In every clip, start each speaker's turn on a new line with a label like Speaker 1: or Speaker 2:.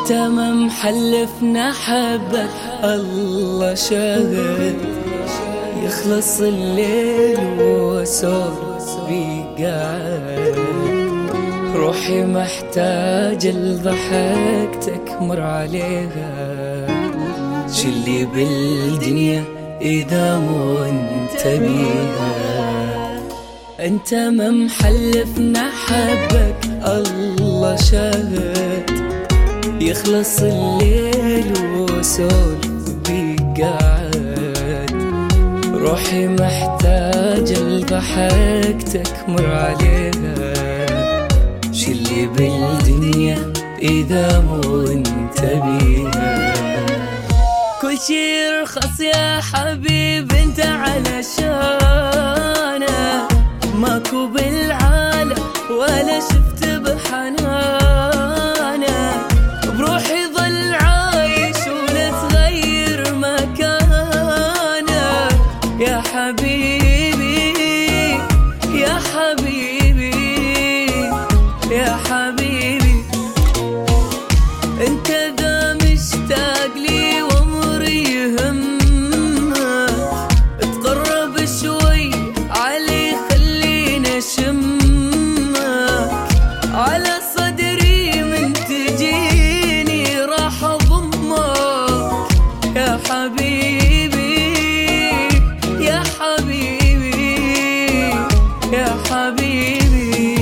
Speaker 1: انت ما محلفنا حبك الله شاهد، يخلص الليل وسولف بيقعد، روحي محتاج لضحكتك مر عليها، شلي بالدنيا إذا مو انت بيها. انت ما محلفنا حبك الله شاهد، يخلص الليل وسولف بيقعد، روحي محتاج لضحكتك مر عليها، شلي بالدنيا إذا مو انت بيها. كل شي يرخص يا حبيب انت علشانه، ماكو بالعالم ولا شفت بحنانه، بروحي ظل عايش ونتغير مكانه، يا حبيبي يا حبيبي يا حبيبي. انت ذا مشتاق لي وامري يهمك، تقرب شوي علي خلينا شمك، على صدري من تجيني راح اضمك، يا حبيبي يا حبيبي يا حبيبي.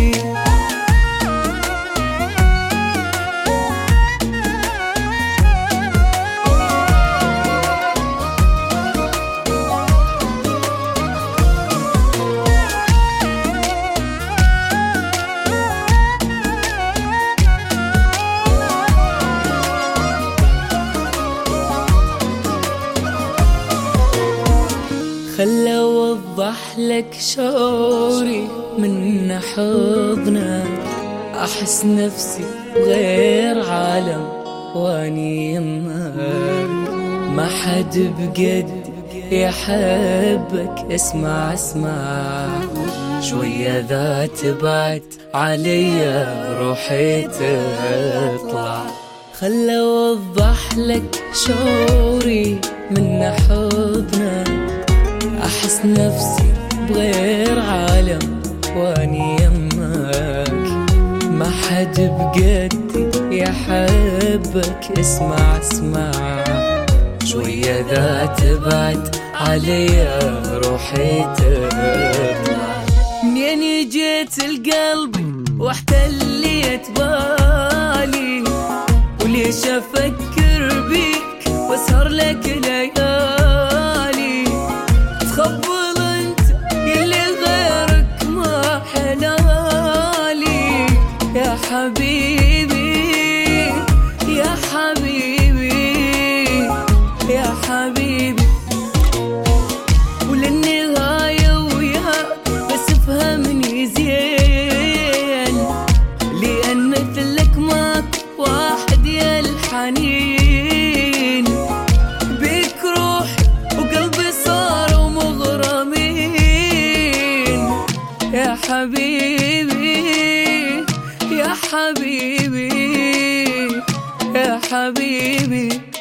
Speaker 1: خل اوضح لك شعوري من حضنك، احس نفسي بغير عالم واني يمك، ما حد بقد يحبك. اسمع اسمع شوية ذا تبعد علي روحي تطلع، خل اوضح لك شعوري من حضنك، أحس نفسي بغير عالم واني يمك، ما حد بقدي يحبك. اسمع اسمع شوية ذا تبعد علي روحي تطلع، منين جيت لقلبي واحتليت بالي، وليش أفكر بيك واسهر لك ليالي، تخبل انت يلي غيرك ما حلالي، يا حبيبي يا حبيبي يا حبيبي. وللنهاية وياك بس افهمني زين، لأن مثلك ماك واحد يا الحنين، بيك روحي وقلبي صاروا مغرمين، يا حبيبي يا حبيبي يا حبيبي.